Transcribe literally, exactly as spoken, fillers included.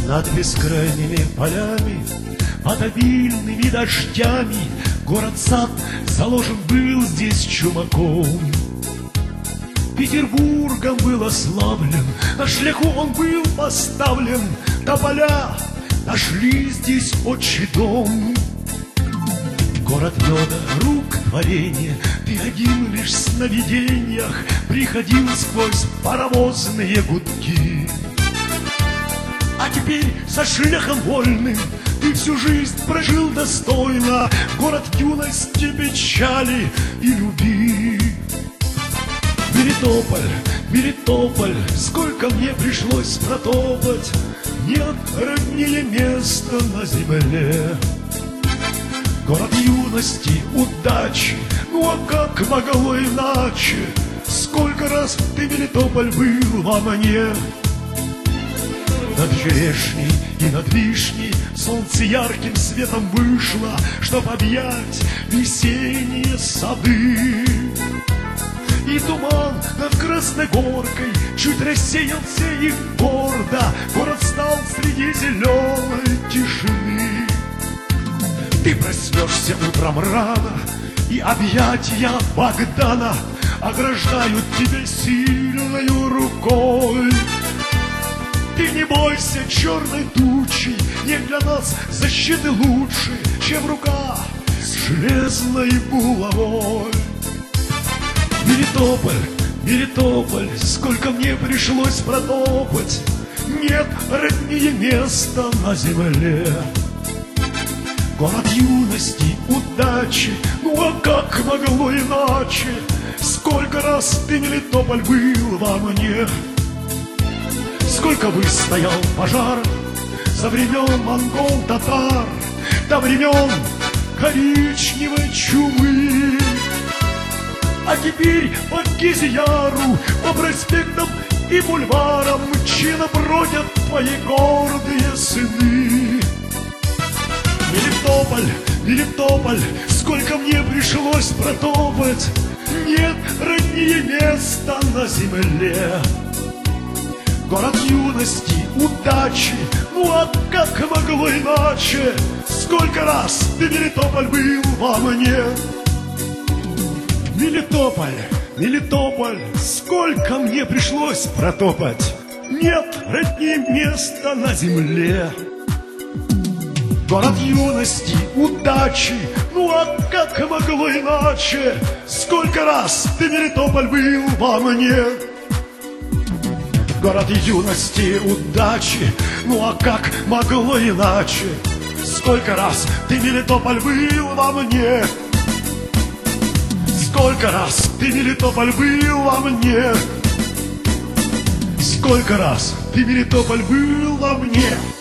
Над бескрайними полями, под обильными дождями город-сад заложен был здесь чумаком. Петербургом был ославлен, на шляху он был поставлен, тополя нашли здесь отчий дом. Город меда, рук творения, ты один лишь в сновидениях приходил сквозь паровозные гудки. А теперь со шляхом вольным ты всю жизнь прожил достойно, город юности, печали и любви. Мелитополь, Мелитополь, сколько мне пришлось протопать, нет роднее места на земле. Город юности, удачи, ну а как могло иначе? Сколько раз ты, Мелитополь, был во мне. Над черешней и над вишней солнце ярким светом вышло, чтоб объять весенние сады. И туман над Красной Горкой чуть рассеялся, и гордо город стал среди зеленой тишины. Ты проснешься утром рано, и объятия Богдана ограждают тебя сильною рукой. Ты не бойся черной тучи, нет для нас защиты лучше, чем рука с железной булавой. Мелитополь, Мелитополь, сколько мне пришлось протопать, нет роднее места на земле. Город юности, удачи, ну а как могло иначе? Сколько раз ты, Мелитополь, был во мне. Сколько выстоял пожар со времен монгол-татар, до времен коричневой чумы. А теперь по Кизияру, по проспектам и бульварам чинно бродят твои гордые сыны. Мелитополь, Мелитополь, сколько мне пришлось протопать, нет роднее места на земле. Город юности, удачи, ну а как могло иначе? Сколько раз ты, Мелитополь, был во мне. Мелитополь, Мелитополь, сколько мне пришлось протопать, нет роднее места на земле. Город юности, удачи, ну а как могло иначе? Сколько раз ты, Мелитополь, был во мне. Город юности, удачи, ну а как могло иначе? Сколько раз ты, Мелитополь, был во мне. Сколько раз ты, Мелитополь, был во мне. Сколько раз ты, Мелитополь, был во мне.